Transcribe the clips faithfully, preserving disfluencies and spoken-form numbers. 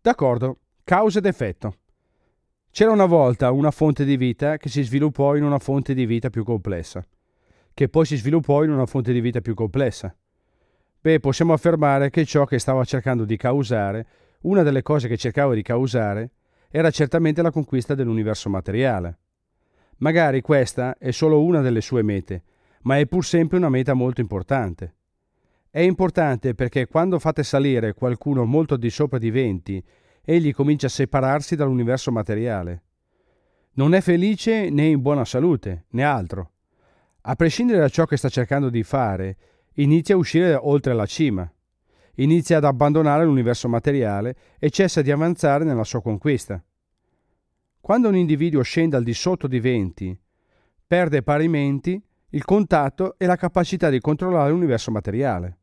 D'accordo, causa ed effetto. C'era una volta una fonte di vita che si sviluppò in una fonte di vita più complessa, che poi si sviluppò in una fonte di vita più complessa. Beh, possiamo affermare che ciò che stava cercando di causare, una delle cose che cercava di causare, era certamente la conquista dell'universo materiale. Magari questa è solo una delle sue mete, ma è pur sempre una meta molto importante. È importante perché quando fate salire qualcuno molto al di sopra di venti, egli comincia a separarsi dall'universo materiale. Non è felice né in buona salute, né altro. A prescindere da ciò che sta cercando di fare, inizia a uscire oltre la cima. Inizia ad abbandonare l'universo materiale e cessa di avanzare nella sua conquista. Quando un individuo scende al di sotto di venti, perde parimenti il contatto e la capacità di controllare l'universo materiale.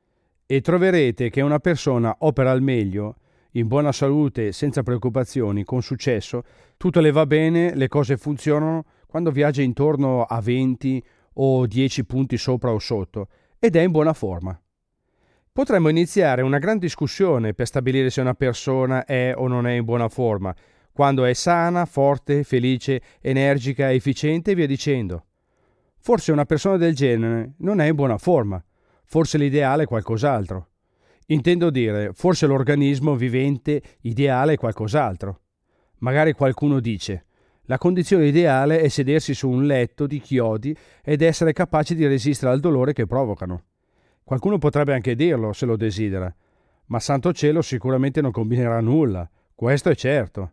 E troverete che una persona opera al meglio, in buona salute, senza preoccupazioni, con successo, tutto le va bene, le cose funzionano quando viaggia intorno a venti o dieci punti sopra o sotto ed è in buona forma. Potremmo iniziare una gran discussione per stabilire se una persona è o non è in buona forma, quando è sana, forte, felice, energica, efficiente e via dicendo. Forse una persona del genere non è in buona forma. Forse l'ideale è qualcos'altro. Intendo dire, forse l'organismo vivente ideale è qualcos'altro. Magari qualcuno dice, la condizione ideale è sedersi su un letto di chiodi ed essere capaci di resistere al dolore che provocano. Qualcuno potrebbe anche dirlo, se lo desidera, ma santo cielo sicuramente non combinerà nulla, questo è certo.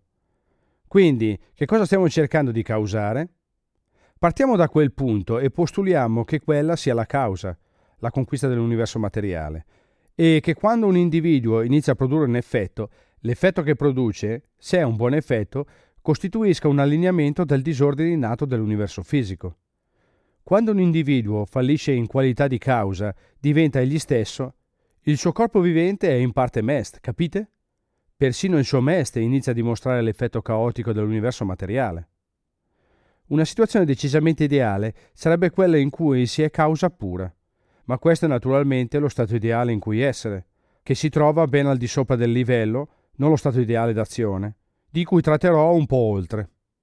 Quindi, che cosa stiamo cercando di causare? Partiamo da quel punto e postuliamo che quella sia la causa, la conquista dell'universo materiale, e che quando un individuo inizia a produrre un effetto, l'effetto che produce, se è un buon effetto, costituisca un allineamento del disordine innato dell'universo fisico. Quando un individuo fallisce in qualità di causa, diventa egli stesso, il suo corpo vivente è in parte mest, capite? Persino il suo mest inizia a dimostrare l'effetto caotico dell'universo materiale. Una situazione decisamente ideale sarebbe quella in cui si è causa pura, ma questo è naturalmente lo stato ideale in cui essere, che si trova ben al di sopra del livello, non lo stato ideale d'azione, di cui tratterò un po' oltre.